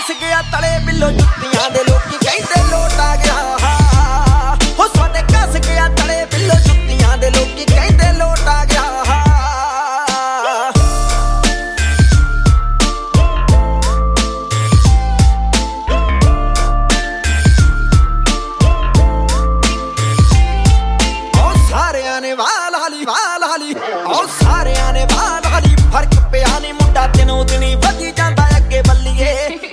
कस गया तले बिलो जुत्तियां दे लोकी कहंदे लोट आ गया हो साडे कस गया तले बिलो